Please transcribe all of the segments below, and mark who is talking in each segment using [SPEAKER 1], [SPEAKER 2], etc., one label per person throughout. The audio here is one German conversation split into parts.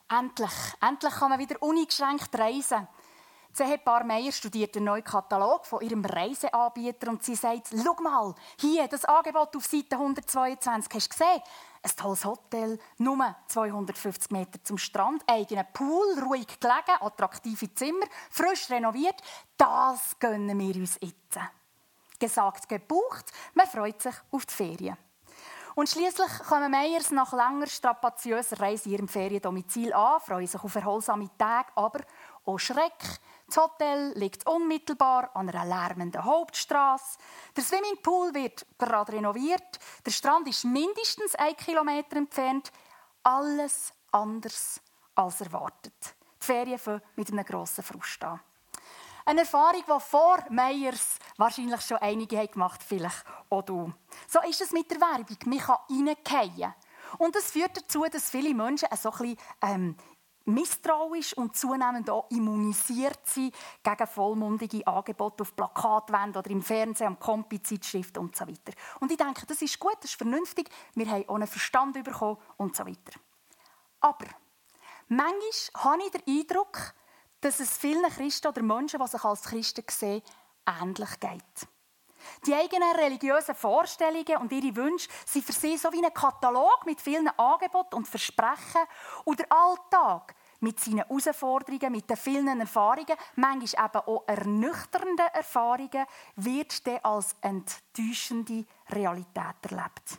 [SPEAKER 1] Endlich kann man wieder uneingeschränkt reisen. Das Ehepaar Meier studiert einen neuen Katalog von ihrem Reiseanbieter und sie sagt, schau mal, hier, das Angebot auf Seite 122, hast du gesehen? Ein tolles Hotel, nur 250 Meter zum Strand, eigener Pool, ruhig gelegen, attraktive Zimmer, frisch renoviert. Das gönnen wir uns jetzt. Gesagt, gebucht, man freut sich auf die Ferien. Und schliesslich kommen Meiers nach langer, strapaziöser Reise in ihrem Feriendomizil an, freuen sich auf erholsame Tage, aber auch Schreck. Das Hotel liegt unmittelbar an einer lärmenden Hauptstrasse. Der Swimmingpool wird gerade renoviert. Der Strand ist mindestens 1 Kilometer entfernt. Alles anders als erwartet. Die Ferien fangen mit einem grossen Frust an. Eine Erfahrung, die vor Meiers wahrscheinlich schon einige gemacht haben, vielleicht auch du. So ist es mit der Werbung. Man kann reingehen. Und das führt dazu, dass viele Menschen so ein bisschen misstrauisch und zunehmend auch immunisiert sind gegen vollmundige Angebote auf Plakatwänden oder im Fernsehen, am Kompi-Zeitschrift und so weiter. Und ich denke, das ist gut, das ist vernünftig, wir haben auch einen Verstand bekommen und so weiter. Aber manchmal habe ich den Eindruck, dass es vielen Christen oder Menschen, die sich als Christen sehen, ähnlich geht. Die eigenen religiösen Vorstellungen und ihre Wünsche sind für sie so wie ein Katalog mit vielen Angeboten und Versprechen. Und der Alltag mit seinen Herausforderungen, mit den vielen Erfahrungen, manchmal eben auch ernüchternden Erfahrungen, wird dann als enttäuschende Realität erlebt.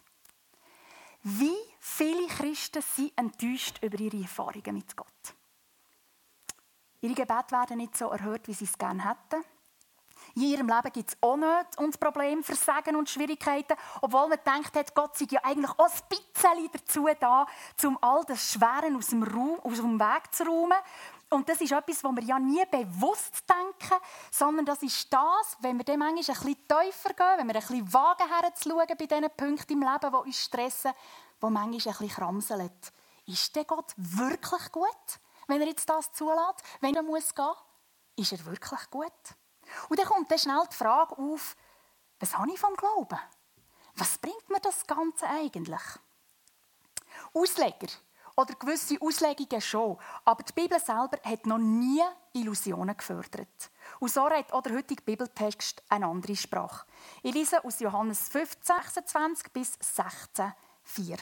[SPEAKER 1] Wie viele Christen sind enttäuscht über ihre Erfahrungen mit Gott? Ihre Gebete werden nicht so erhört, wie sie es gerne hätten. In ihrem Leben gibt es auch Nöte und Probleme, Versagen und Schwierigkeiten, obwohl man gedacht hat, Gott sei ja eigentlich auch ein bisschen dazu da, um all das Schwere aus dem Weg zu räumen. Und das ist etwas, was wir ja nie bewusst denken, sondern das ist das, wenn wir dann manchmal ein bisschen tiefer gehen, wenn wir ein bisschen wagen herzuschauen bei diesen Punkten im Leben, die uns stressen, die manchmal ein bisschen kramseln. Ist denn Gott wirklich gut, wenn er jetzt das zulässt, wenn er gehen muss? Ist er wirklich gut? Und dann kommt dann schnell die Frage auf, was habe ich vom Glauben? Was bringt mir das Ganze eigentlich? Ausleger oder gewisse Auslegungen schon, aber die Bibel selber hat noch nie Illusionen gefördert. Und so redet auch der heutige Bibeltext eine andere Sprache. Ich lese aus Johannes 15, 26 bis 16, 4.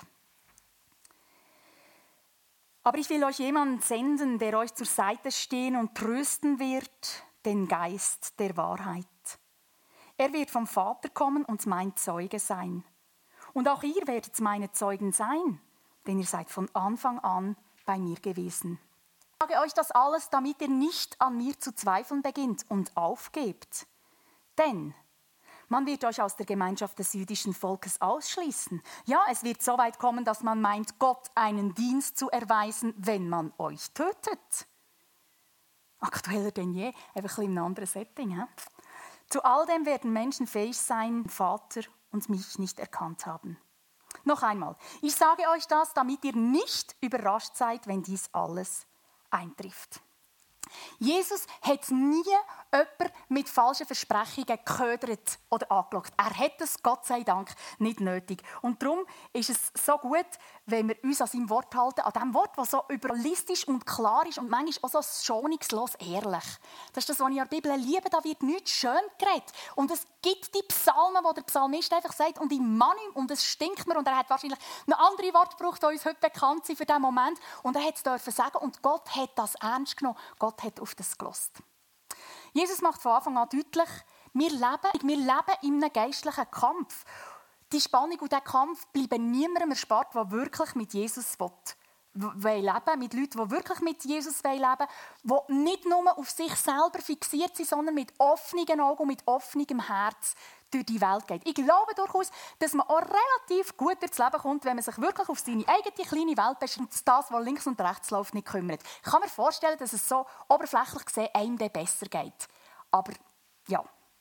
[SPEAKER 1] Aber ich will euch jemanden senden, der euch zur Seite stehen und trösten wird, den Geist der Wahrheit. Er wird vom Vater kommen und mein Zeuge sein. Und auch ihr werdet meine Zeugen sein, denn ihr seid von Anfang an bei mir gewesen. Ich sage euch das alles, damit ihr nicht an mir zu zweifeln beginnt und aufgebt. Denn man wird euch aus der Gemeinschaft des jüdischen Volkes ausschließen. Ja, es wird so weit kommen, dass man meint, Gott einen Dienst zu erweisen, wenn man euch tötet. Aktueller denn je, einfach ein bisschen in einem anderen Setting. He? Zu all dem werden Menschen fähig sein, Vater und mich nicht erkannt haben. Noch einmal, ich sage euch das, damit ihr nicht überrascht seid, wenn dies alles eintrifft. Jesus hat nie jemanden mit falschen Versprechungen geködert oder angelockt. Er hat es, Gott sei Dank, nicht nötig. Und darum ist es so gut, wenn wir uns an seinem Wort halten, an dem Wort, das so überlistisch und klar ist und manchmal auch so schonungslos ehrlich. Das ist das, was ich an der Bibel liebe, da wird nichts schön geredet. Und es gibt die Psalmen, wo der Psalmist einfach sagt, und ich mag ihm, und es stinkt mir, und er hat wahrscheinlich noch andere Worte gebraucht, die uns heute bekannt sind für diesen Moment, und er hat es dürfen sagen, und Gott hat das ernst genommen, Gott hat auf das gehört. Jesus macht von Anfang an deutlich, wir leben in einem geistlichen Kampf. Die Spannung und der Kampf bleiben niemandem erspart, der wirklich mit Jesus leben will. Mit Leuten, die wirklich mit Jesus leben wollen, die nicht nur auf sich selber fixiert sind, sondern mit offenen Augen und mit offenem Herz durch die Welt geht. Ich glaube durchaus, dass man auch relativ gut durchs Leben kommt, wenn man sich wirklich auf seine eigene kleine Welt beschränkt, das, was links und rechts läuft, nicht kümmert. Ich kann mir vorstellen, dass es so oberflächlich gesehen einem dann besser geht. Aber ja.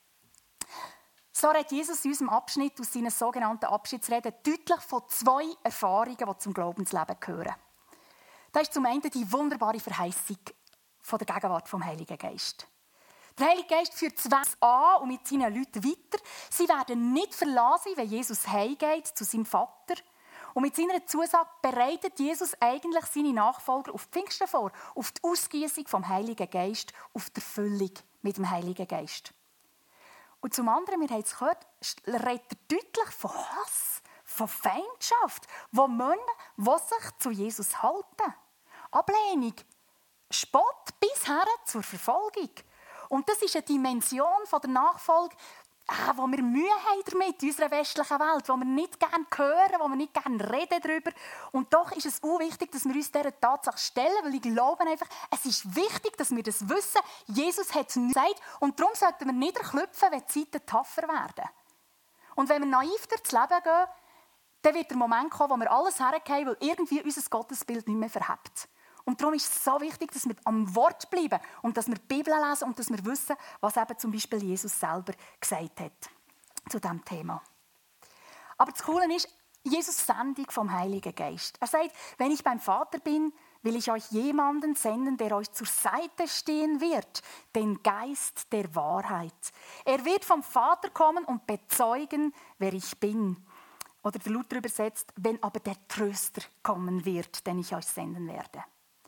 [SPEAKER 1] So redet Jesus in unserem Abschnitt aus seinen sogenannten Abschiedsreden deutlich von 2 Erfahrungen, die zum Glaubensleben gehören. Das ist zum einen die wunderbare Verheißung von der Gegenwart vom Heiligen Geist. Der Heilige Geist führt es an und mit seinen Leuten weiter. Sie werden nicht verlassen, wenn Jesus heimgeht zu seinem Vater. Und mit seiner Zusage bereitet Jesus eigentlich seine Nachfolger auf die Pfingsten vor, auf die Ausgießung vom Heiligen Geist, auf die Erfüllung mit dem Heiligen Geist. Und zum anderen, wir haben es gehört, redet er deutlich von Hass, von Feindschaft, wo Menschen, die sich zu Jesus halten. Ablehnung, Spott bis her zur Verfolgung. Und das ist eine Dimension der Nachfolge, wo wir Mühe haben damit in unserer westlichen Welt, wo wir nicht gerne hören, wo wir nicht gerne reden darüber. Und doch ist es auch wichtig, dass wir uns dieser Tatsache stellen, weil ich glaube einfach, es ist wichtig, dass wir das wissen. Jesus hat es nicht gesagt und darum sollten wir niederklüpfen, wenn die Zeiten tougher werden. Und wenn wir naiv durchs Leben gehen, dann wird der Moment kommen, wo wir alles hergehen, weil irgendwie unser Gottesbild nicht mehr verhebt. Und darum ist es so wichtig, dass wir am Wort bleiben und dass wir die Bibel lesen und dass wir wissen, was eben zum Beispiel Jesus selber gesagt hat zu diesem Thema. Aber das Coole ist, Jesus Sendung vom Heiligen Geist. Er sagt, wenn ich beim Vater bin, will ich euch jemanden senden, der euch zur Seite stehen wird, den Geist der Wahrheit. Er wird vom Vater kommen und bezeugen, wer ich bin. Oder der Luther übersetzt, wenn aber der Tröster kommen wird, den ich euch senden werde.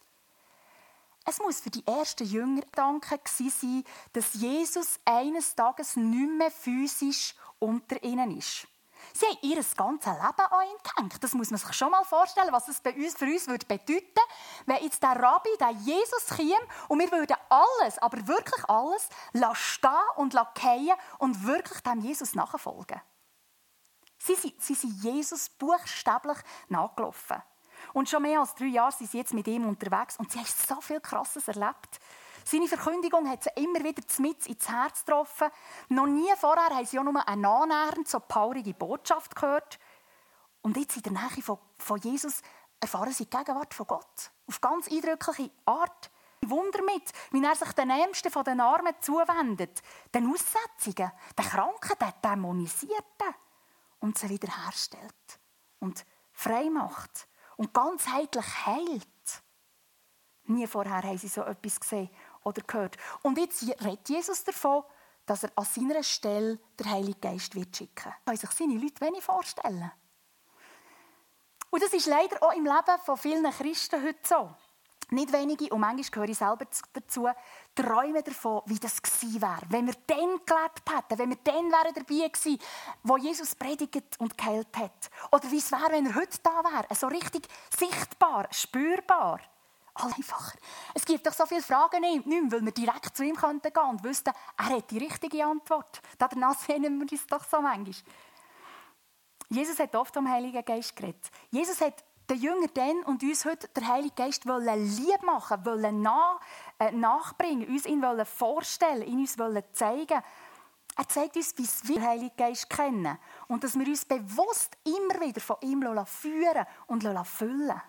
[SPEAKER 1] Es muss für die ersten Jünger Gedanke sein, dass Jesus eines Tages nicht mehr physisch unter ihnen ist. Sie haben ihr ganzes Leben an ihn gehängt. Das muss man sich schon mal vorstellen, was das für uns bedeuten würde, wenn jetzt der Rabbi, der Jesus käme und wir würden alles, aber wirklich alles, stehen und fallen und wirklich dem Jesus nachfolgen. Sie sind Jesus buchstäblich nachgelaufen. Und schon mehr als 3 Jahre sind sie jetzt mit ihm unterwegs und sie haben so viel Krasses erlebt. Seine Verkündigung hat sie immer wieder mitten ins Herz getroffen. Noch nie vorher haben sie auch nur eine annähernd so paurige Botschaft gehört. Und jetzt in der Nähe von Jesus erfahren sie die Gegenwart von Gott. Auf ganz eindrückliche Art. Wunder mit, wie er sich den Ärmsten von den Armen zuwendet. Den Aussätzigen, den Kranken, den Dämonisierten. Und sie wiederherstellt. Und frei macht. Und ganzheitlich heilt. Nie vorher haben sie so etwas gesehen oder gehört. Und jetzt redet Jesus davon, dass er an seiner Stelle den Heiligen Geist wird schicken. Kann sich seine Leute wenig vorstellen. Und das ist leider auch im Leben von vielen Christen heute so. Nicht wenige, und manchmal gehöre ich selber dazu, träumen davon, wie das gewesen wäre. Wenn wir dann gelebt hätten, wenn wir dann dabei gewesen, wo Jesus predigt und geheilt hat. Oder wie es wäre, wenn er heute da wäre. So richtig sichtbar, spürbar. Einfacher. Es gibt doch so viele Fragen nicht mehr, weil wir direkt zu ihm gehen könnten und wüssten, er hat die richtige Antwort. Danach sehen wir uns doch so manchmal. Jesus hat oft vom Heiligen Geist geredet. Jesus hat den Jüngern dann und uns heute den Heiligen Geist lieb machen, nachbringen, uns ihn vorstellen, ihn uns zeigen. Er zeigt uns, wie wir den Heiligen Geist kennen und dass wir uns bewusst immer wieder von ihm führen und füllen.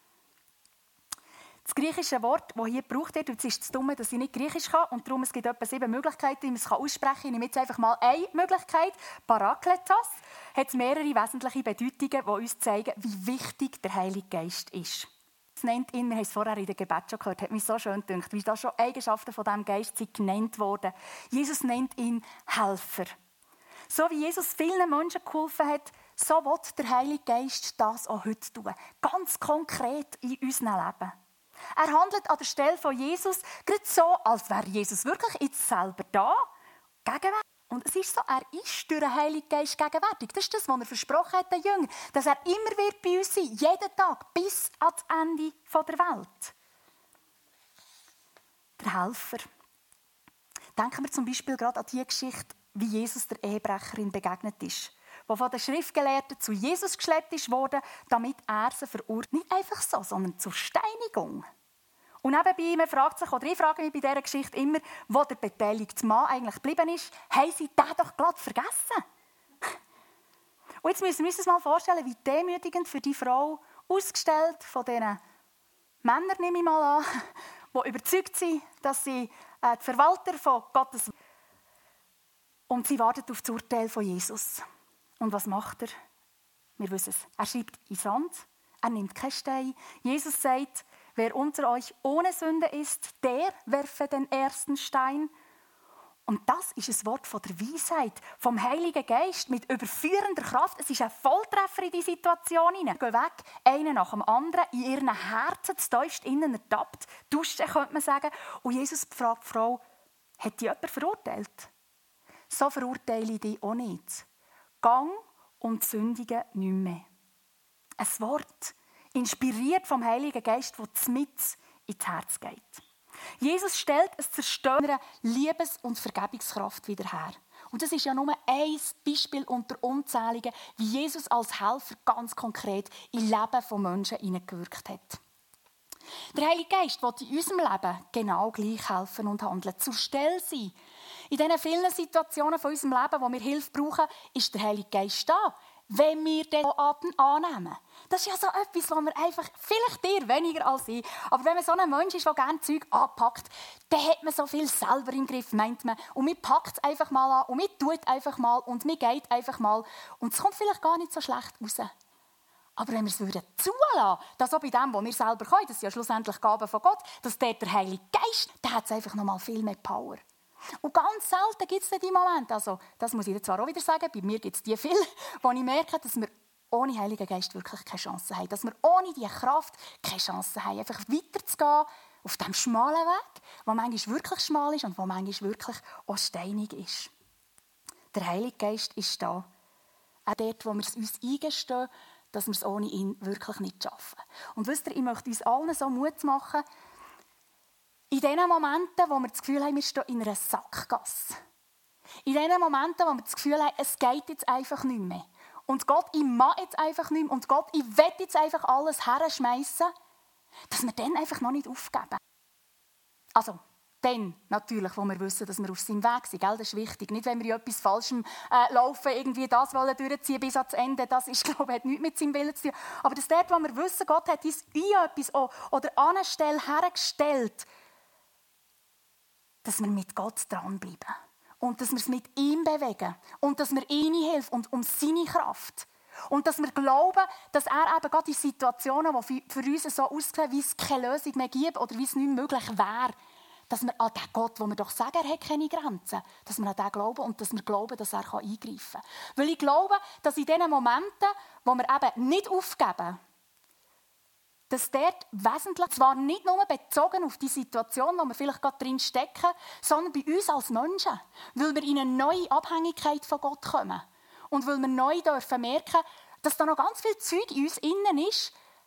[SPEAKER 1] Das griechische Wort, das hier gebraucht wird, und es ist das Dumme, dass ich nicht Griechisch kann, und darum es gibt etwa 7 Möglichkeiten, wie man es aussprechen kann. Ich nehme jetzt einfach mal eine Möglichkeit. Parakletos hat mehrere wesentliche Bedeutungen, die uns zeigen, wie wichtig der Heilige Geist ist. Es nennt ihn, wir haben es vorher in der Gebet schon gehört, hat mich so schön gedacht, wie da schon Eigenschaften von diesem Geist sind genannt worden. Jesus nennt ihn Helfer. So wie Jesus vielen Menschen geholfen hat, so will der Heilige Geist das auch heute tun. Ganz konkret in unserem Leben. Er handelt an der Stelle von Jesus gerade so, als wäre Jesus wirklich jetzt selber da, gegenwärtig. Und es ist so, er ist durch den Heiligen Geist gegenwärtig. Das ist das, was er versprochen hat, den Jüngern, dass er immer wird bei uns sein, jeden Tag, bis ans Ende der Welt. Der Helfer. Denken wir zum Beispiel gerade an die Geschichte, wie Jesus der Ehebrecherin begegnet ist, die von den Schriftgelehrten zu Jesus geschleppt wurde, damit er sie verurteilt. Nicht einfach so, sondern zur Steinigung. Und nebenbei, man fragt sich, oder ich frage mich bei dieser Geschichte immer, wo der beteiligte Mann eigentlich geblieben ist, haben sie den doch gerade vergessen. Und jetzt müssen wir uns das mal vorstellen, wie demütigend für die Frau, ausgestellt von diesen Männern, nehme ich mal an, die überzeugt sind, dass sie die Verwalter von Gottes sind. Und sie wartet auf das Urteil von Jesus. Und was macht er? Wir wissen es. Er schreibt in Sand, er nimmt keinen Stein. Jesus sagt, wer unter euch ohne Sünde ist, der werfe den ersten Stein. Und das ist ein Wort von der Weisheit, vom Heiligen Geist mit überführender Kraft. Es ist ein Volltreffer in die Situation hinein. Gehen weg, einer nach dem anderen, in ihren Herzen zu tiefst innen ertappt. Duschen, könnte man sagen. Und Jesus fragt die Frau, hat dich jemand verurteilt? So verurteile ich dich auch nicht. Gang und sündige nicht mehr. Ein Wort, inspiriert vom Heiligen Geist, das mitten ins Herz geht. Jesus stellt ein Zerstören Liebes- und Vergebungskraft wieder her. Und das ist ja nur ein Beispiel unter unzähligen, wie Jesus als Helfer ganz konkret in Leben von Menschen hineingewirkt hat. Der Heilige Geist will in unserem Leben genau gleich helfen und handeln, zur Stelle sein. In diesen vielen Situationen von unserem Leben, wo wir Hilfe brauchen, ist der Heilige Geist da, wenn wir den annehmen. Das ist ja so etwas, was wir einfach, vielleicht dir weniger als ich, aber wenn man so ein Mensch ist, der gerne Zeug anpackt, dann hat man so viel selber im Griff, meint man. Und man packt es einfach mal an und man tut einfach mal und man geht einfach mal. Und es kommt vielleicht gar nicht so schlecht raus. Aber wenn wir es zulassen würden, dass auch bei dem, was wir selber können, das sind ja schlussendlich Gaben von Gott, dass der Heilige Geist, der hat einfach noch mal viel mehr Power. Und ganz selten gibt es die Momente, also das muss ich zwar auch wieder sagen, bei mir gibt es die viel, wo ich merke, dass wir ohne Heiligen Geist wirklich keine Chance haben. Dass wir ohne diese Kraft keine Chance haben, einfach weiterzugehen auf diesem schmalen Weg, der manchmal wirklich schmal ist und der manchmal wirklich auch steinig ist. Der Heilige Geist ist da. Auch dort, wo wir es uns eingestehen, dass wir es ohne ihn wirklich nicht schaffen. Und wisst ihr, ich möchte uns allen so Mut machen, in den Momenten, wo wir das Gefühl haben, wir stehen in einer Sackgasse. In den Momenten, wo wir das Gefühl haben, es geht jetzt einfach nicht mehr. Und Gott, ich mag jetzt einfach nicht mehr. Und Gott, ich will jetzt einfach alles herschmeissen, dass wir dann einfach noch nicht aufgeben. Also, dann natürlich, wo wir wissen, dass wir auf seinem Weg sind. Gell? Das ist wichtig. Nicht, wenn wir in etwas Falschem laufen, irgendwie das wollen durchziehen bis ans Ende. Das ist, glaube ich, hat nichts mit seinem Willen zu tun. Aber das dort, wo wir wissen, Gott hat uns in etwas oder an eine Stelle hergestellt, dass wir mit Gott dranbleiben. Und dass wir es mit ihm bewegen. Und dass wir ihm helfen und um seine Kraft. Und dass wir glauben, dass er eben gerade in Situationen, die für uns so aussehen, wie es keine Lösung mehr gibt oder wie es nicht möglich wäre, dass wir an den Gott, wo wir doch sagen, er hat keine Grenzen, dass wir an den glauben und dass wir glauben, dass er eingreifen kann. Weil ich glaube, dass in diesen Momenten, wo wir eben nicht aufgeben, dass dort wesentlich, zwar nicht nur bezogen auf die Situation, wo wir vielleicht gerade drin stecken, sondern bei uns als Menschen, weil wir in eine neue Abhängigkeit von Gott kommen und weil wir neu dürfen merken, dass da noch ganz viel Zeug in uns innen ist,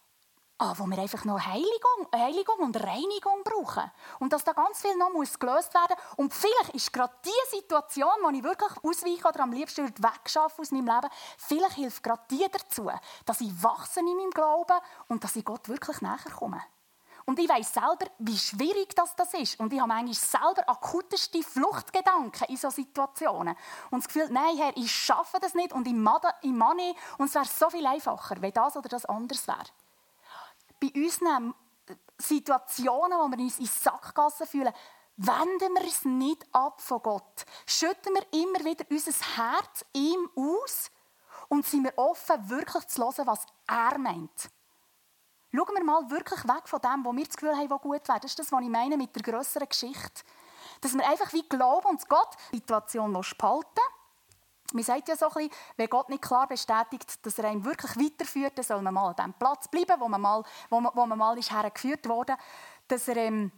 [SPEAKER 1] wo wir einfach noch Heiligung und Reinigung brauchen. Und dass da ganz viel noch gelöst werden muss. Und vielleicht ist gerade die Situation, wo ich wirklich ausweiche oder am liebsten wegschaffe aus meinem Leben, vielleicht hilft gerade die dazu, dass ich wachse in meinem Glauben und dass ich Gott wirklich näher komme. Und ich weiss selber, wie schwierig das ist. Und ich habe manchmal selber akuteste Fluchtgedanken in solchen Situationen. Und das Gefühl, nein, Herr, ich schaffe das nicht und ich mache nicht. Und es wäre so viel einfacher, wenn das oder das anders wäre. Bei unseren Situationen, wo wir uns in Sackgassen fühlen, wenden wir es nicht ab von Gott. Schütten wir immer wieder unser Herz ihm aus und sind wir offen, wirklich zu hören, was er meint. Schauen wir mal wirklich weg von dem, wo wir das Gefühl haben, was gut wäre. Das ist das, was ich meine mit der grösseren Geschichte. Dass wir einfach wie glauben und Gott die Situation spalten. Man sagt ja so ein bisschen, wenn Gott nicht klar bestätigt, dass er einen wirklich weiterführt, dann soll man mal an dem Platz bleiben, wo man mal ist hergeführt wurde, dass er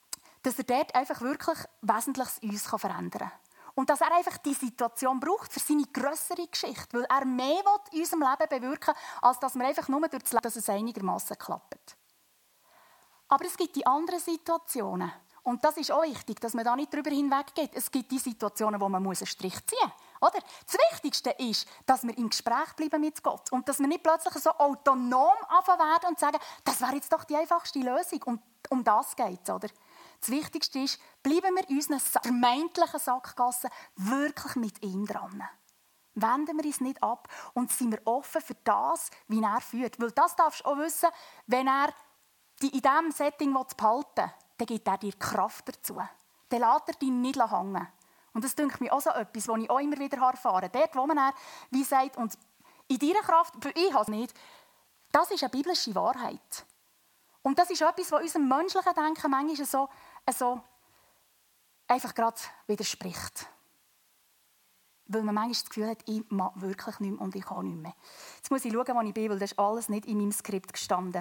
[SPEAKER 1] dort einfach wirklich Wesentliches in uns verändern kann. Und dass er einfach die Situation braucht für seine grössere Geschichte, weil er mehr in unserem Leben bewirken will, als dass wir einfach nur durch das Leben, dass es einigermaßen klappt. Aber es gibt die anderen Situationen. Und das ist auch wichtig, dass man da nicht darüber hinweggeht. Es gibt die Situationen, wo man einen Strich ziehen muss. Oder? Das Wichtigste ist, dass wir im Gespräch bleiben mit Gott. Und dass wir nicht plötzlich so autonom anfangen werden und sagen, das wäre jetzt doch die einfachste Lösung. Und um das geht es. Oder? Das Wichtigste ist, bleiben wir in unseren vermeintlichen Sackgassen wirklich mit ihm dran. Wenden wir uns nicht ab und sind wir offen für das, wie er führt. Weil das darfst du auch wissen, wenn er dich in diesem Setting behalten will, dann gibt er dir Kraft dazu. Dann lässt er dich nicht hängen. Und das dünkt mir auch so etwas, was ich auch immer wieder erfahre. Dort, wo man wie sagt, und in deiner Kraft, ich habe es nicht, das ist eine biblische Wahrheit. Und das ist etwas, was unserem menschlichen Denken manchmal so einfach gerade widerspricht. Weil man manchmal das Gefühl hat, ich mag wirklich nicht mehr und ich kann nicht mehr. Jetzt muss ich schauen, wo ich bin, weil das ist alles nicht in meinem Skript gestanden.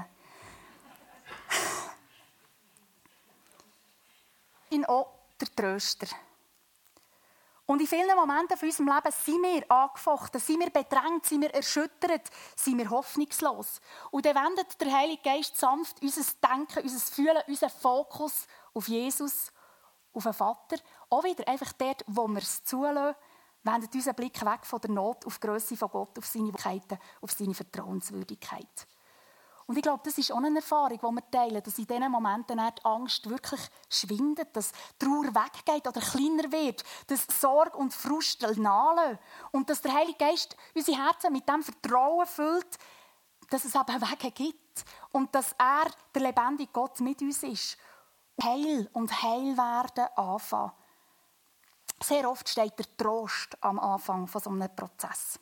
[SPEAKER 1] Ich bin auch der Tröster. Und in vielen Momenten von unserem Leben sind wir angefochten, sind wir bedrängt, sind wir erschüttert, sind wir hoffnungslos. Und dann wendet der Heilige Geist sanft unser Denken, unser Fühlen, unseren Fokus auf Jesus, auf den Vater. Auch wieder einfach dort, wo wir es zulassen, wendet unseren Blick weg von der Not auf die Grösse von Gott, auf seine Wahrheiten, auf seine Vertrauenswürdigkeit. Und ich glaube, das ist auch eine Erfahrung, die wir teilen, dass in diesen Momenten die Angst wirklich schwindet, dass die Trauer weggeht oder kleiner wird, dass Sorge und Frust nachlassen und dass der Heilige Geist unsere Herzen mit dem Vertrauen füllt, dass es eben Wege gibt und dass er, der lebendige Gott, mit uns ist. Heil und Heilwerden anfangen. Sehr oft steht der Trost am Anfang von so einem Prozess.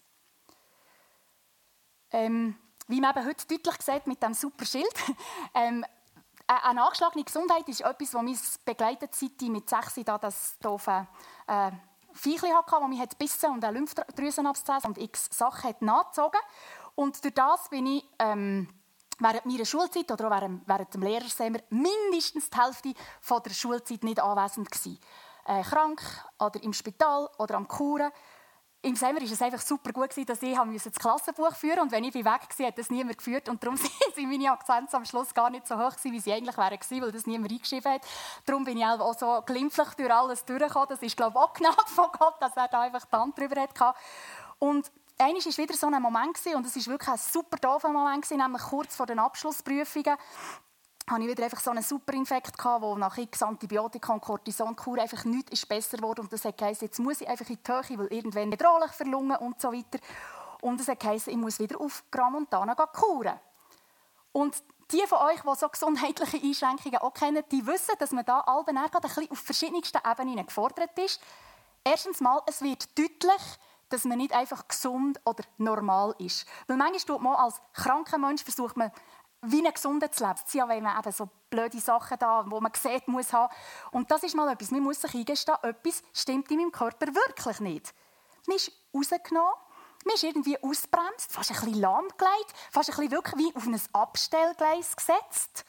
[SPEAKER 1] Wie man eben heute deutlich sieht mit diesem super Schild, eine angeschlagene Gesundheit ist etwas, das mich begleitet, seit ich mit 6 Jahren das doofe Viechli hatte, das mich gebissen und eine Lymphdrüsenabszess und x Sachen hat nachgezogen. Und durch das bin ich während meiner Schulzeit oder auch während dem Lehrersemester mindestens die Hälfte von der Schulzeit nicht anwesend gewesen. Krank oder im Spital oder am Kuren. Im Sommer war es einfach super gut, dass ich das Klassenbuch führen musste. Und wenn ich weg war, hat das niemand geführt. Und darum sind meine Akzente am Schluss gar nicht so hoch, wie sie eigentlich wären, weil das niemand eingeschrieben hat. Darum bin ich auch so glimpflich durch alles durchgekommen. Das ist, glaube ich, auch Gnade von Gott, dass er da einfach die Hand drüber hatte. Und einmal war wieder so ein Moment, und es war wirklich ein super doofer Moment, nämlich kurz vor den Abschlussprüfungen. Hatte ich wieder einfach so einen Superinfekt, wo nach x Antibiotika und Cortisonkur einfach nichts besser wurde. Und das heisst, jetzt muss ich einfach in die Höhe, weil irgendwann bedrohlich verlungen und so weiter. Und das heisst, ich muss wieder auf Gramontana kuren. Und die von euch, die so gesundheitliche Einschränkungen auch kennen, die wissen, dass man da ein bisschen auf verschiedensten Ebenen gefordert ist. Erstens mal, es wird deutlich, dass man nicht einfach gesund oder normal ist. Weil manchmal tut man als kranker Mensch versucht man, wie ein gesunder zu leben. Ja, wenn man eben so blöde Sachen da, wo man sieht, muss haben. Und das ist mal etwas, man muss sich eingestehen, etwas stimmt in meinem Körper wirklich nicht. Man ist rausgenommen, man ist irgendwie ausgebremst, fast ein bisschen lahmgelegt, fast ein bisschen wirklich wie auf ein Abstellgleis gesetzt.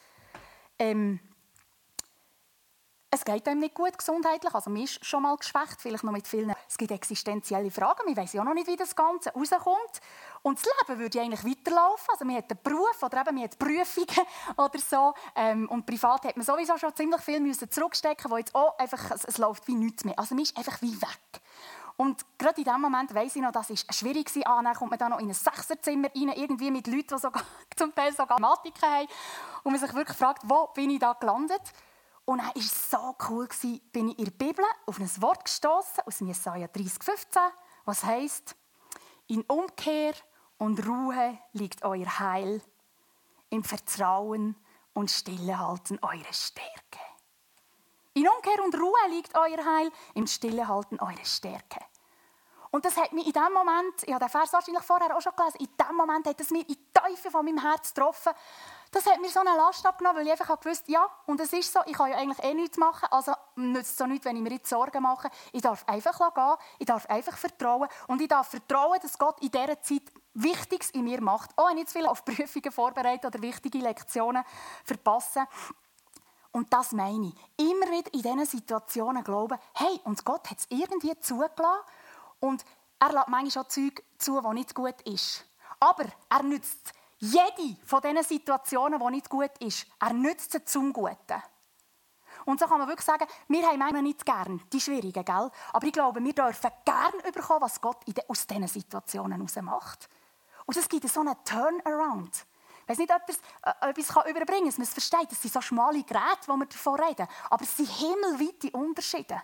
[SPEAKER 1] Es geht einem nicht gut gesundheitlich, also man ist schon mal geschwächt, vielleicht noch mit vielen. Es gibt existenzielle Fragen, man weiss ja auch noch nicht, wie das Ganze rauskommt. Und das Leben würde eigentlich weiterlaufen, also man hat einen Beruf oder eben man hat Prüfungen oder so. Und privat hat man sowieso schon ziemlich viel zurückstecken, wo jetzt auch einfach, es läuft wie nichts mehr. Also man ist einfach wie weg. Und gerade in diesem Moment weiss ich noch, das war schwierig. Dann kommt man da noch in ein Sechserzimmer rein, irgendwie mit Leuten, die sogar, zum Teil sogar Mathematiken haben. Und man sich wirklich fragt, wo bin ich da gelandet? Und dann war es so cool, bin ich in der Bibel auf ein Wort gestoßen aus Jesaja 30,15, was heisst: In Umkehr und Ruhe liegt euer Heil, im Vertrauen und Stillehalten eure Stärke. In Umkehr und Ruhe liegt euer Heil, im Stillehalten eure Stärke. Und das hat mich in dem Moment, ich habe den Vers wahrscheinlich vorher auch schon gelesen, in dem Moment hat es mir in die Tiefe von meinem Herz getroffen. Das hat mir so eine Last abgenommen, weil ich einfach gewusst, ja, und es ist so, ich kann ja eigentlich nichts machen, also nützt es so nichts, wenn ich mir jetzt Sorgen mache. Ich darf einfach gehen, ich darf einfach vertrauen und ich darf vertrauen, dass Gott in dieser Zeit Wichtiges in mir macht. Auch wenn ich jetzt viel auf Prüfungen vorbereite oder wichtige Lektionen verpasse. Und das meine ich. Immer wieder in diesen Situationen glauben, hey, und Gott hat es irgendwie zugelassen und er lässt manchmal auch Zeug zu, die nicht gut ist. Aber er nützt jede von diesen Situationen, die nicht gut ist, er nützt sie zum Guten. Und so kann man wirklich sagen, wir haben manchmal nicht gern die Schwierigen, gell? Aber ich glaube, wir dürfen gern bekommen, was Gott aus diesen Situationen heraus macht. Und es gibt so einen Turnaround. Ich weiss nicht, ob etwas überbringen kann, dass man es versteht. Das sind so schmale Geräte, wo wir davon reden. Aber es sind himmelweite Unterschiede.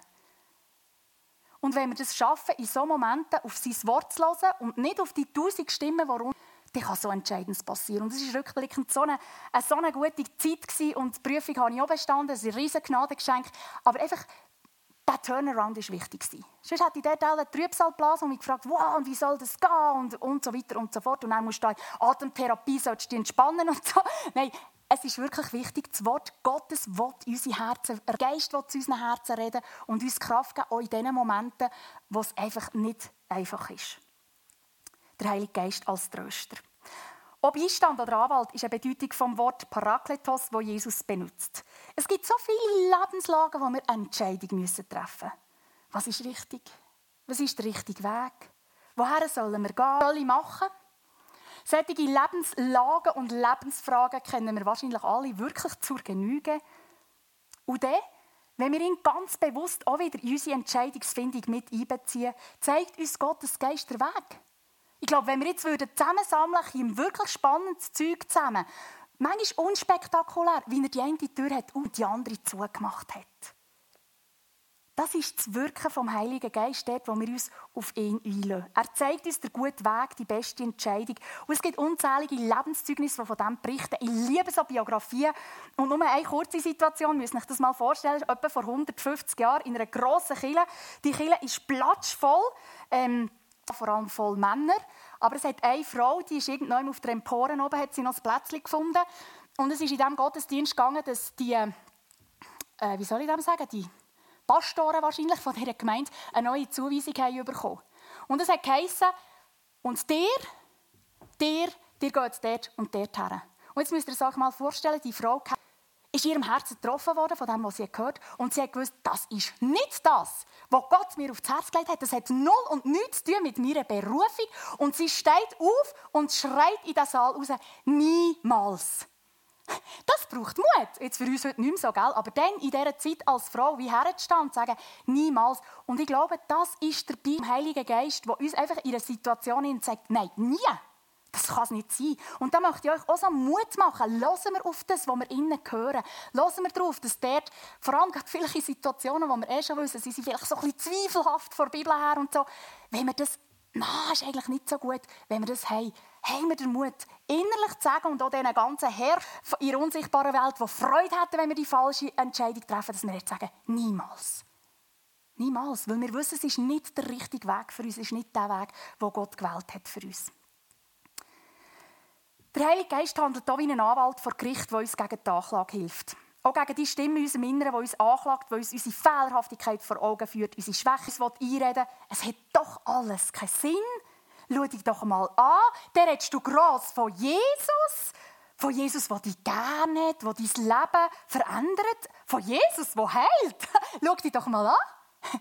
[SPEAKER 1] Und wenn wir das schaffen, in solchen Momenten auf sein Wort zu hören und nicht auf die 1000 Stimmen, warum, dann kann so Entscheidendes passieren. Und es war rückblickend so eine gute Zeit gewesen. Und die Prüfung habe ich auch bestanden, es ist ein riesen Gnadengeschenk. Aber einfach, der Turnaround war wichtig. Sonst hätte ich dort alle Trübsalblasen und mich gefragt, wow, und wie soll das gehen und so weiter und so fort. Und dann musst du da in Atemtherapie, sollst du dich entspannen und so. Nein, es ist wirklich wichtig, das Wort Gottes will unsere Herzen, der Geist will zu unseren Herzen reden und uns Kraft geben, auch in den Momenten, wo es einfach nicht einfach ist. Der Heilige Geist als Tröster. Ob Beistand oder Anwalt ist eine Bedeutung vom Wort Parakletos, das Jesus benutzt. Es gibt so viele Lebenslagen, wo wir eine Entscheidung treffen müssen. Was ist richtig? Was ist der richtige Weg? Woher sollen wir gehen? Was soll ich machen? Solche Lebenslagen und Lebensfragen kennen wir wahrscheinlich alle wirklich zur Genüge. Und dann, wenn wir ihn ganz bewusst auch wieder in unsere Entscheidungsfindung mit einbeziehen, zeigt uns Gottes Geist den Weg. Ich glaube, wenn wir jetzt zusammensammeln würden, wirklich spannendes Zeug zusammen, manchmal unspektakulär, wie er die eine Tür hat und die andere zugemacht hat. Das ist das Wirken vom Heiligen Geist, dort, wo wir uns auf ihn einlassen. Er zeigt uns den guten Weg, die beste Entscheidung. Und es gibt unzählige Lebenszeugnisse, die von dem berichten. Ich liebe so Biografien. Und nur eine kurze Situation, müsst ihr euch das mal vorstellen, etwa vor 150 Jahren in einer grossen Kirche. Die Kirche ist platschvoll, vor allem voll Männer. Aber es hat eine Frau, die ist irgendwann auf der Empore oben, hat sie noch ein Plätzchen gefunden. Und es ist in diesem Gottesdienst gegangen, dass die, die Pastoren wahrscheinlich von dieser Gemeinde eine neue Zuweisung haben bekommen. Und es hat geheissen, und dir geht es dort und dort her. Und jetzt müsst ihr euch mal vorstellen, die Frau ist in ihrem Herzen getroffen worden von dem, was sie gehört hat. Und sie hat gewusst, das ist nicht das, was Gott mir aufs Herz gelegt hat. Das hat null und nichts zu tun mit meiner Berufung. Und sie steht auf und schreit in den Saal raus, niemals. Das braucht Mut. Jetzt für uns heute nicht mehr so, gell? Aber dann in dieser Zeit als Frau wie herzustehen und zu sagen, niemals. Und ich glaube, das ist der Heilige Geist, der uns einfach in einer Situation sagt, nein, nie. Das kann es nicht sein. Und da möchte ich euch auch so Mut machen. Hören wir auf das, was wir innen hören. Hören wir darauf, dass dort, vor allem vielleicht in Situationen, wo wir schon wissen, sie sind vielleicht so ein bisschen zweifelhaft vor der Bibel her und so, wenn wir das, ist eigentlich nicht so gut, wenn wir das haben wir den Mut, innerlich zu sagen und auch diesen ganzen Herr in der unsichtbaren Welt, die Freude hätten, wenn wir die falsche Entscheidung treffen, dass wir jetzt sagen, niemals. Niemals, weil wir wissen, es ist nicht der richtige Weg für uns, es ist nicht der Weg, den Gott gewählt hat für uns. Der Heilige Geist handelt auch wie ein Anwalt vor Gericht, der uns gegen die Anklage hilft. Auch gegen die Stimme in unserem Inneren, die uns anklagt, die uns unsere Fehlerhaftigkeit vor Augen führt, unsere Schwäche einreden. Es hat doch alles keinen Sinn. Schau dich doch mal an. Der redest du gross von Jesus, der dich gerne hat, der dein Leben verändert, von Jesus, der heilt. Schau dich doch mal an.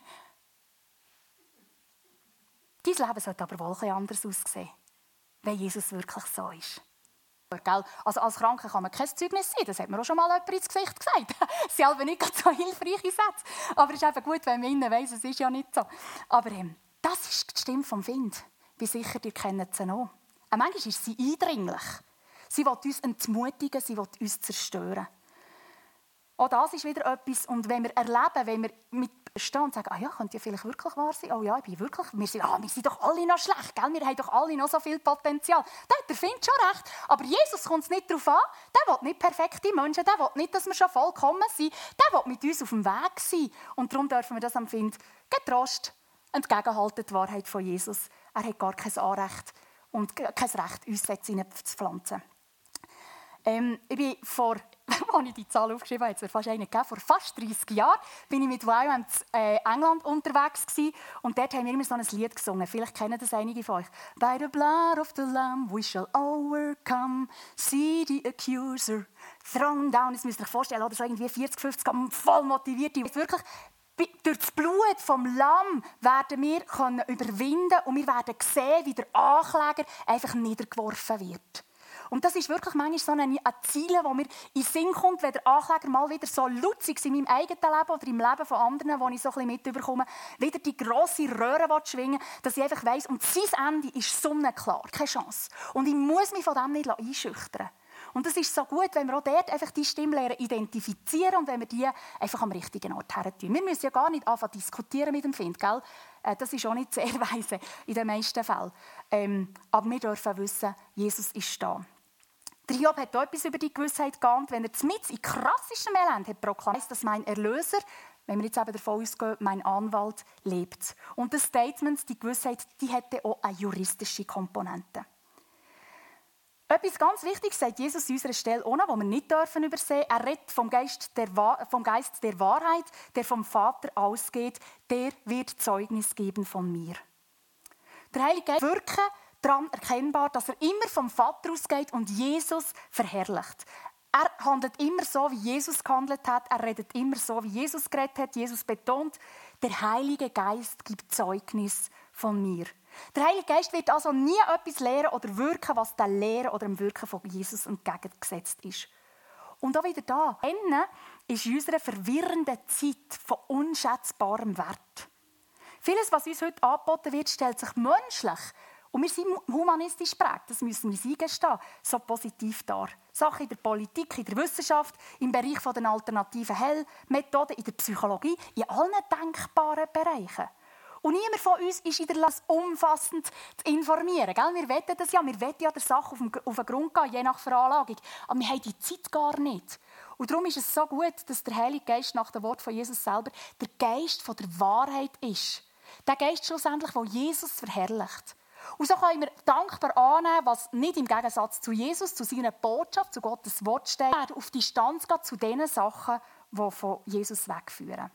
[SPEAKER 1] Dein Leben sollte aber wohl etwas anders aussehen, wenn Jesus wirklich so ist. Also als Kranke kann man kein Zeugnis sein, das hat mir auch schon mal jemand ins Gesicht gesagt. Das sind aber nicht so hilfreiche Sätze. Aber es ist eben gut, wenn man innen weiss, es ist ja nicht so. Aber das ist die Stimme vom Wind. Ich bin sicher, ihr kennt sie noch. Manchmal ist sie eindringlich. Sie will uns entmutigen, sie will uns zerstören. Auch das ist wieder etwas, und wenn wir erleben, wenn wir mit stehen und sagen, könnte ja vielleicht wirklich wahr sein, wir sind doch alle noch schlecht, gell? Wir haben doch alle noch so viel Potenzial. Der findet schon recht, aber Jesus kommt es nicht darauf an, der will nicht perfekte Menschen, der will nicht, dass wir schon vollkommen sind, der will mit uns auf dem Weg sein. Und darum dürfen wir das am Find getrost entgegenhalten, die Wahrheit von Jesus. Er hat gar kein Anrecht und kein Recht, uns zu pflanzen. Ich bin als ich die Zahl aufgeschrieben habe, vor fast 30 Jahren bin ich mit YWAM in England unterwegs gewesen, und dort haben wir immer so ein Lied gesungen. Vielleicht kennen das einige von euch. By the blood of the Lamb we shall overcome, see the accuser thrown down. Das müsst ihr euch vorstellen, oder so irgendwie 40, 50, voll motiviert. Wirklich, durch das Blut vom Lamm werden wir überwinden und wir werden sehen, wie der Ankläger einfach niedergeworfen wird. Und das ist wirklich manchmal so ein Ziel, das mir in den Sinn kommt, wenn der Ankläger mal wieder so lutzig in meinem eigenen Leben oder im Leben von anderen, wo ich so ein bisschen mitbekomme, wieder die grosse Röhre schwingen will, dass ich einfach weiss, und sein Ende ist sonnenklar, keine Chance. Und ich muss mich von dem nicht einschüchtern. Und es ist so gut, wenn wir auch dort einfach die Stimme lernen, identifizieren und wenn wir die einfach am richtigen Ort her tun. Wir müssen ja gar nicht anfangen diskutieren mit dem Find, gell? Das ist auch nicht sehr weise in den meisten Fällen. Aber wir dürfen wissen, Jesus ist da. Der Hiob hat auch etwas über die Gewissheit geahnt, wenn er mitten in krassischem Elend hat proklamiert, dass mein Erlöser, wenn wir jetzt eben davon ausgehen, mein Anwalt lebt. Und das Statement, die Gewissheit, die hätte auch eine juristische Komponente. Etwas ganz Wichtiges sagt Jesus an unserer Stelle auch noch, was wir nicht übersehen dürfen. Er redet vom Geist der Wahrheit, der vom Vater ausgeht. Der wird Zeugnis geben von mir. Der Heilige Geist wirkt daran erkennbar, dass er immer vom Vater ausgeht und Jesus verherrlicht. Er handelt immer so, wie Jesus gehandelt hat. Er redet immer so, wie Jesus geredet hat. Jesus betont, der Heilige Geist gibt Zeugnis von mir. Der Heilige Geist wird also nie etwas lehren oder wirken, was der Lehre oder dem Wirken von Jesus entgegengesetzt ist. Und auch wieder da, Innen ist in unserer verwirrenden Zeit von unschätzbarem Wert. Vieles, was uns heute angeboten wird, stellt sich menschlich, und wir sind humanistisch geprägt, das müssen wir uns eingestehen, so positiv dar. Sachen in der Politik, in der Wissenschaft, im Bereich der alternativen Heilmethoden, in der Psychologie, in allen denkbaren Bereichen. Und niemand von uns ist in der Lage, umfassend zu informieren. Gell? Wir wollen das ja, wir wollen ja der Sache auf den Grund gehen, je nach Veranlagung. Aber wir haben die Zeit gar nicht. Und darum ist es so gut, dass der Heilige Geist nach dem Wort von Jesus selber der Geist von der Wahrheit ist. Der Geist schlussendlich, der Jesus verherrlicht. Und so können wir dankbar annehmen, was nicht im Gegensatz zu Jesus, zu seiner Botschaft, zu Gottes Wort steht, auf Distanz geht zu den Sachen, die von Jesus wegführen.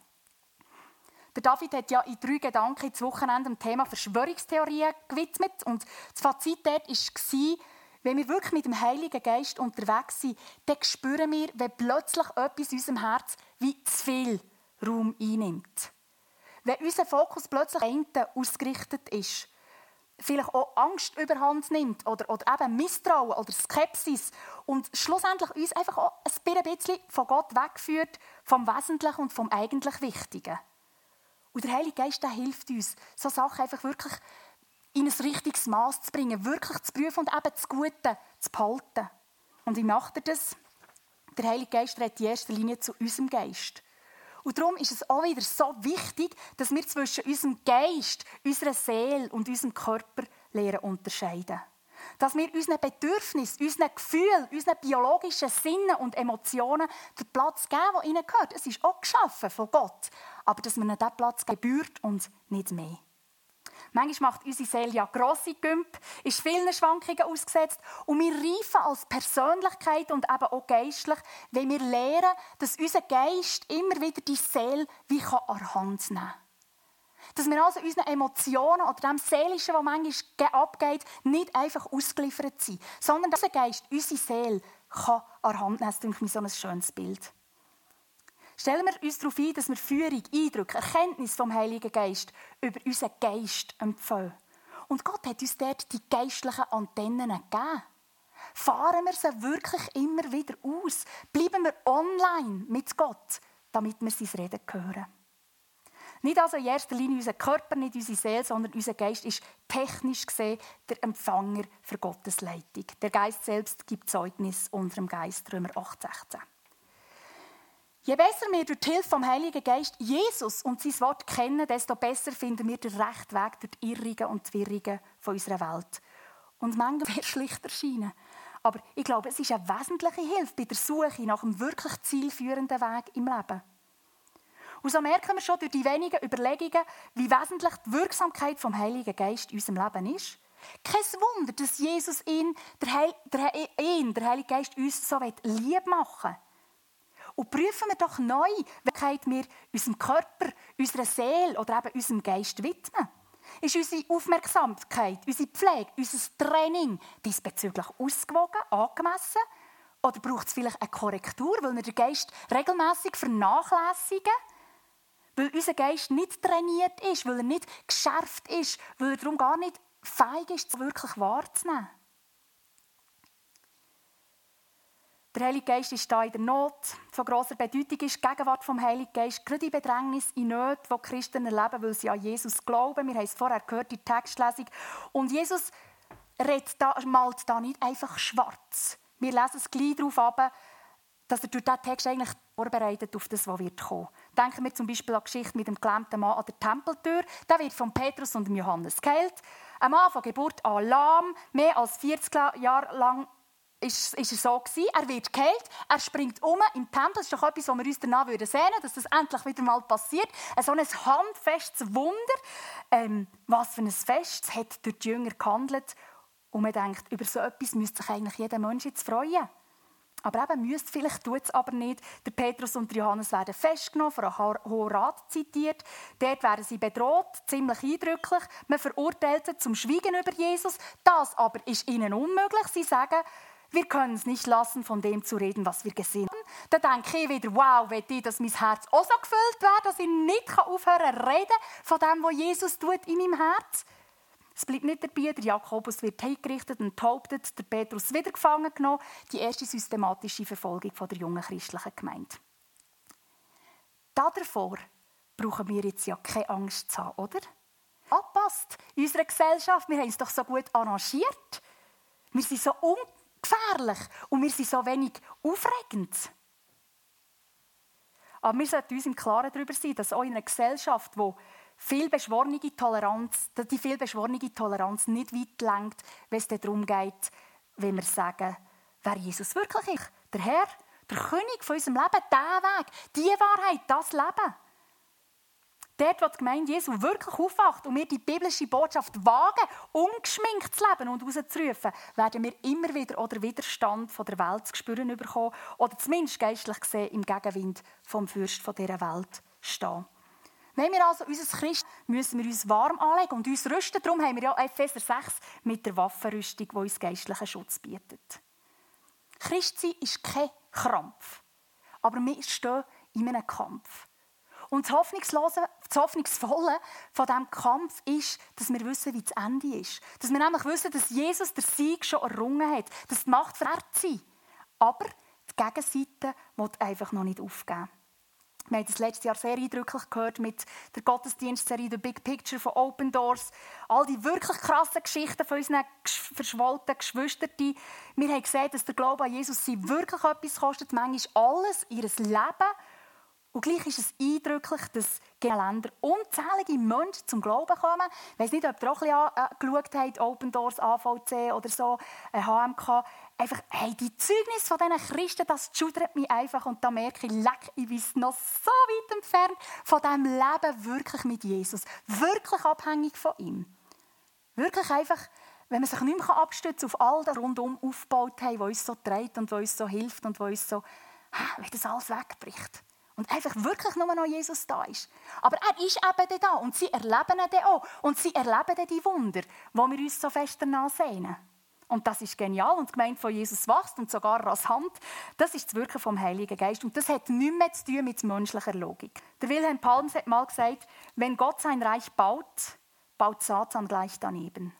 [SPEAKER 1] Der David hat ja in 3 Gedanken das Wochenende dem Thema Verschwörungstheorien gewidmet. Und das Fazit dort war, wenn wir wirklich mit dem Heiligen Geist unterwegs sind, dann spüren wir, wenn plötzlich etwas in unserem Herz wie zu viel Raum einnimmt. Wenn unser Fokus plötzlich ausgerichtet ist, vielleicht auch Angst überhand nimmt oder eben Misstrauen oder Skepsis und schlussendlich uns einfach auch ein bisschen von Gott wegführt, vom Wesentlichen und vom eigentlich Wichtigen. Und der Heilige Geist, der hilft uns, so Sachen einfach wirklich in ein richtiges Maß zu bringen, wirklich zu prüfen und eben das Gute zu behalten. Und wie macht er das? Der Heilige Geist redet in erster Linie zu unserem Geist. Und darum ist es auch wieder so wichtig, dass wir zwischen unserem Geist, unserer Seele und unserem Körper lernen unterscheiden. Dass wir unseren Bedürfnissen, unseren Gefühlen, unseren biologischen Sinnen und Emotionen den Platz geben, der ihnen gehört. Es ist auch geschaffen von Gott. Aber dass wir ihnen diesen Platz gebührt und nicht mehr. Manchmal macht unsere Seele ja grosse Gümp, ist vielen Schwankungen ausgesetzt. Und wir reifen als Persönlichkeit und eben auch geistlich, wenn wir lernen, dass unser Geist immer wieder die Seele wie an der Hand nehmen kann. Dass wir also unseren Emotionen oder dem Seelischen, was manchmal abgeht, nicht einfach ausgeliefert sind, sondern dass unser Geist, unsere Seele, an der Hand nehmen kann. Das ist mir so ein schönes Bild. Stellen wir uns darauf ein, dass wir Führung, Eindrücke, Erkenntnis vom Heiligen Geist über unseren Geist empfangen. Und Gott hat uns dort die geistlichen Antennen gegeben. Fahren wir sie wirklich immer wieder aus? Bleiben wir online mit Gott, damit wir sein Reden hören? Nicht also in erster Linie unser Körper, nicht unsere Seele, sondern unser Geist ist technisch gesehen der Empfänger für Gottes Leitung. Der Geist selbst gibt Zeugnis unserem Geist, Römer 8,16. Je besser wir durch die Hilfe vom Heiligen Geist Jesus und sein Wort kennen, desto besser finden wir den rechten Weg durch die Irrungen und die Wirrungen von unserer Welt. Und manchmal sehr schlicht erscheinen. Aber ich glaube, es ist eine wesentliche Hilfe bei der Suche nach einem wirklich zielführenden Weg im Leben. Und so merken wir schon durch die wenigen Überlegungen, wie wesentlich die Wirksamkeit vom Heiligen Geist in unserem Leben ist. Kein Wunder, dass Jesus der Heilige Geist uns so lieb machen will. Und prüfen wir doch neu, welche wir unserem Körper, unserer Seele oder eben unserem Geist widmen. Ist unsere Aufmerksamkeit, unsere Pflege, unser Training diesbezüglich ausgewogen, angemessen? Oder braucht es vielleicht eine Korrektur, weil wir den Geist regelmässig vernachlässigen? Weil unser Geist nicht trainiert ist, weil er nicht geschärft ist, weil er darum gar nicht fähig ist, es wirklich wahrzunehmen. Der Heilige Geist ist da in der Not. Von grosser Bedeutung ist die Gegenwart vom Heiligen Geist, gerade in Bedrängnis, in Nöten, die Christen erleben, weil sie an Jesus glauben. Wir haben es vorher gehört, die Textlesung. Und Jesus malt da nicht einfach schwarz. Wir lesen es gleich darauf ab, dass er durch diesen Text eigentlich vorbereitet auf das, was wird kommen. Denken wir zum Beispiel an die Geschichte mit dem gelähmten Mann an der Tempeltür. Der wird von Petrus und Johannes geheilt. Ein Mann von Geburt an lahm, mehr als 40 Jahre lang ist er so gewesen. Er wird geheilt, er springt um im Tempel. Das ist doch etwas, was wir uns danach sehnen würden, dass das endlich wieder mal passiert. So ein handfestes Wunder. Was für ein Fest. Es hat durch die Jünger gehandelt. Und man denkt, über so etwas müsste sich eigentlich jeder Mensch jetzt freuen. Aber eben müsste, vielleicht tut es aber nicht. Der Petrus und der Johannes werden festgenommen, vor einem Hohen Rat zitiert. Dort werden sie bedroht, ziemlich eindrücklich. Man verurteilt sie zum Schweigen über Jesus. Das aber ist ihnen unmöglich. Sie sagen, wir können es nicht lassen, von dem zu reden, was wir gesehen haben. Dann denke ich wieder, wow, will ich, dass mein Herz auch so gefüllt wird, dass ich nicht aufhören kann, reden von dem, was Jesus tut in meinem Herz. Es bleibt nicht dabei, der Jakobus wird hingerichtet und enthauptet, der Petrus wieder gefangen genommen. Die erste systematische Verfolgung der jungen christlichen Gemeinde. Davor brauchen wir jetzt ja keine Angst zu haben, oder? Anpasst in unserer Gesellschaft, wir haben es doch so gut arrangiert. Wir sind so ungefährlich und wir sind so wenig aufregend. Aber wir sollten uns im Klaren darüber sein, dass auch in einer Gesellschaft, wo die viel beschworene Toleranz nicht weit reicht, wenn es darum geht, wenn wir sagen, wer Jesus wirklich ist. Der Herr, der König von unserem Leben, der Weg, die Wahrheit, das Leben. Dort, wo die Gemeinde Jesu wirklich aufwacht und wir die biblische Botschaft wagen, ungeschminkt zu leben und rauszurufen, werden wir immer wieder oder Widerstand von der Welt zu spüren bekommen oder zumindest geistlich gesehen im Gegenwind vom Fürst dieser Welt stehen. Wenn wir also unser Christ, müssen wir uns warm anlegen und uns rüsten. Darum haben wir ja Epheser 6 mit der Waffenrüstung, die uns geistlichen Schutz bietet. Christsein ist kein Krampf, aber wir stehen in einem Kampf. Und das Hoffnungsvolle von diesem Kampf ist, dass wir wissen, wie das Ende ist. Dass wir nämlich wissen, dass Jesus den Sieg schon errungen hat. Dass die Macht verehrt sie. Aber die Gegenseite will einfach noch nicht aufgeben. Wir haben das letztes Jahr sehr eindrücklich gehört mit der Gottesdienstserie «The Big Picture» von Open Doors. All die wirklich krassen Geschichten von unseren verschwollten Geschwistern. Wir haben gesehen, dass der Glaube an Jesus sie wirklich etwas kostet. Manchmal alles, ihr Leben. Und gleich ist es eindrücklich, dass in Ländern unzählige Menschen zum Glauben kommen. Ich weiss nicht, ob ihr auch ein bisschen geschaut habt, Open Doors, AVC oder so, HMK. Einfach, hey, die Zeugnisse von diesen Christen, das schudert mich einfach. Und da merke ich, ich bin noch so weit entfernt von diesem Leben wirklich mit Jesus. Wirklich abhängig von ihm. Wirklich einfach, wenn man sich nicht mehr abstützen kann auf all das rundum aufgebaut haben, was uns so trägt und was uns so hilft und was uns so, wenn das alles wegbricht. Und einfach wirklich nur noch Jesus da ist. Aber er ist eben da und sie erleben ihn auch. Und sie erleben die Wunder, wo wir uns so fest danach sehnen. Und das ist genial. Und die Gemeinde von Jesus wächst und sogar rasant. Das ist das Wirken vom Heiligen Geist. Und das hat nichts mehr zu tun mit menschlicher Logik. Der Wilhelm Palms hat mal gesagt, wenn Gott sein Reich baut, baut Satan gleich daneben.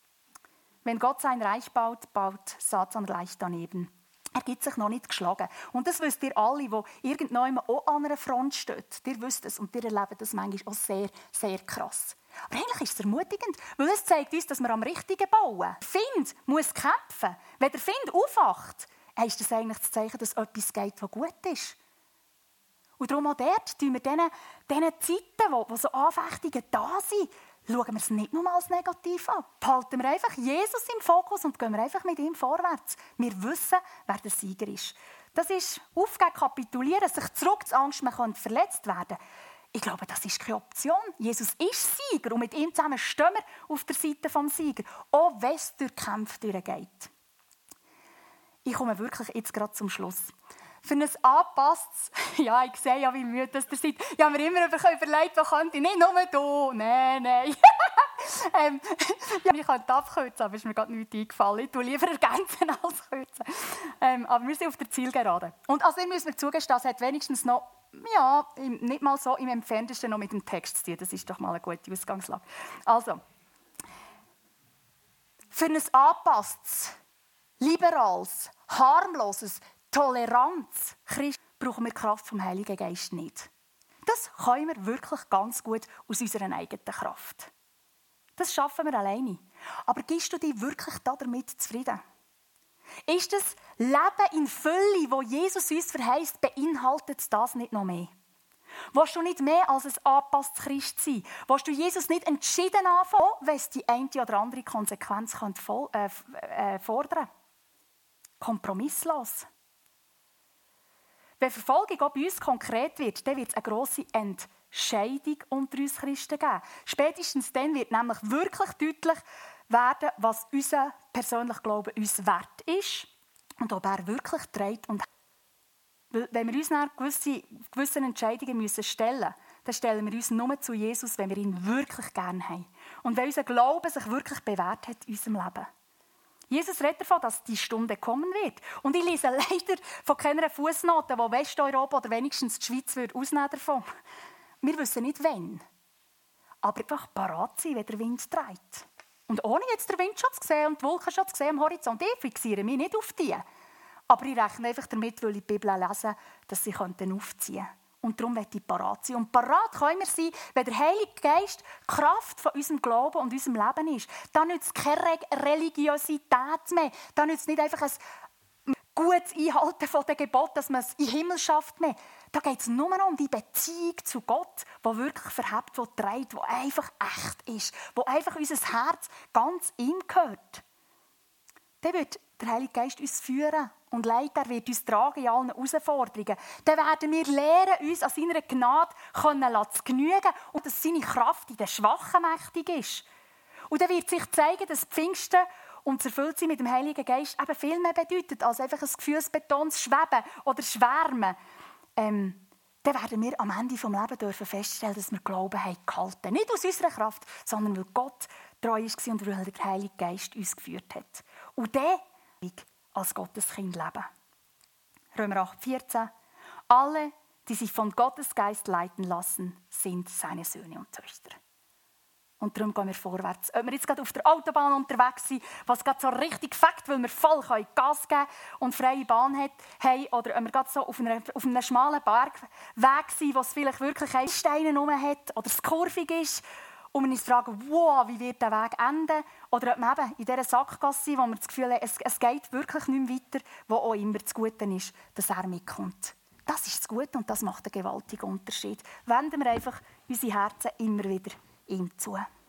[SPEAKER 1] Wenn Gott sein Reich baut, baut Satan gleich daneben. Er gibt sich noch nicht geschlagen. Und das wisst ihr alle, die irgendjemand auch an einer Front steht. Ihr wisst es und ihr erlebt das manchmal auch sehr, sehr krass. Aber eigentlich ist es ermutigend, weil es zeigt uns, dass wir am Richtigen bauen. Der Find muss kämpfen. Wenn der Find aufwacht, ist das eigentlich das Zeichen, dass etwas geht, was gut ist. Und darum auch dort tun wir diesen Zeiten, wo so Anfechtungen da sind, schauen wir es nicht nur als negativ an. Behalten wir einfach Jesus im Fokus und gehen wir einfach mit ihm vorwärts. Wir wissen, wer der Sieger ist. Das ist aufgeben, kapitulieren, sich zurück zu Angst, man könnte verletzt werden. Ich glaube, das ist keine Option. Jesus ist Sieger und mit ihm zusammen stehen wir auf der Seite des Siegers, auch wenn es durch Kämpfe durchgeht. Ich komme wirklich jetzt gerade zum Schluss. Für ein angepasstes, ja, ich sehe ja, wie müde ihr seid. Ich habe mir immer überlegt, was könnte ich, nicht nur du, nein. Ja, ich könnte abkürzen, aber es ist mir gerade nichts eingefallen. Ich tue lieber ergänzen als kürzen. Aber wir sind auf der Zielgerade. Und also ich muss mir zugestehen, es hat wenigstens noch, ja, nicht mal so im Entferntesten noch mit dem Text zu tun. Das ist doch mal eine gute Ausgangslage. Also, für ein angepasstes, liberales, harmloses, Toleranz Christ brauchen wir die Kraft vom Heiligen Geist nicht. Das können wir wirklich ganz gut aus unserer eigenen Kraft. Das schaffen wir alleine. Aber gibst du dich wirklich damit zufrieden? Ist das Leben in Fülle, das Jesus uns verheißt, beinhaltet das nicht noch mehr? Willst du nicht mehr als ein angepasstes Christ sein? Willst du Jesus nicht entschieden anfangen, wenn es die eine oder andere Konsequenz fordern? Kompromisslos. Wenn Verfolgung auch bei uns konkret wird, dann wird es eine grosse Entscheidung unter uns Christen geben. Spätestens dann wird nämlich wirklich deutlich, werden, was unser persönlicher Glaube uns wert ist und ob er wirklich trägt. Und wenn wir uns nach gewissen Entscheidungen stellen müssen, dann stellen wir uns nur zu Jesus, wenn wir ihn wirklich gerne haben. Und wenn unser Glaube sich wirklich bewährt hat in unserem Leben. Jesus redet davon, dass die Stunde kommen wird. Und ich lese leider von keiner Fußnote, die Westeuropa oder wenigstens die Schweiz ausnehmen davon. Wir wissen nicht, wann. Aber einfach parat sein, wenn der Wind dreht. Und ohne jetzt den Wind schon zu sehen und die Wolken schon zu sehen am Horizont, ich fixiere mich nicht auf die. Aber ich rechne einfach damit, weil ich die Bibel lese, dass sie aufziehen könnten. Und darum möchte ich parat sein. Und parat können wir sein, wenn der Heilige Geist die Kraft von unserem Glauben und unserem Leben ist. Da nützt es keine Religiosität mehr. Da nützt es nicht einfach ein gutes Einhalten von den Geboten, dass man es in den Himmel schafft mehr. Da geht es nur noch um die Beziehung zu Gott, die wirklich verhebt, die trägt, die einfach echt ist, wo einfach unser Herz ganz ihm gehört. Dann wird der Heilige Geist uns führen und leiten. Er wird uns tragen in allen Herausforderungen. Dann werden wir lernen, uns an seiner Gnade zu genügen und dass seine Kraft in den Schwachen mächtig ist. Und dann wird sich zeigen, dass Pfingsten und das Erfülltsein mit dem Heiligen Geist eben viel mehr bedeutet, als einfach ein gefühlsbetontes Schweben oder Schwärmen. Dann werden wir am Ende des Lebens feststellen, dass wir Glauben haben gehalten. Nicht aus unserer Kraft, sondern weil Gott treu war und weil der Heilige Geist uns geführt hat. Und dann als Gotteskind leben. Römer 8,14. Alle, die sich von Gottes Geist leiten lassen, sind seine Söhne und Töchter. Und darum gehen wir vorwärts. Ob wir jetzt gerade auf der Autobahn unterwegs sind, was gerade so richtig fängt, weil wir voll Gas geben und freie Bahn haben, oder ob wir gerade so auf einem schmalen Bergweg sind, wo es vielleicht wirklich Steine herum hat oder es kurvig ist, und wir uns fragen, wow, wie wird der Weg enden? Oder ob wir eben in dieser Sackgasse sind, wo wir das Gefühl haben, es geht wirklich nicht mehr weiter, wo auch immer das Gute ist, dass er mitkommt. Das ist das Gute und das macht einen gewaltigen Unterschied. Wenden wir einfach unsere Herzen immer wieder ihm zu.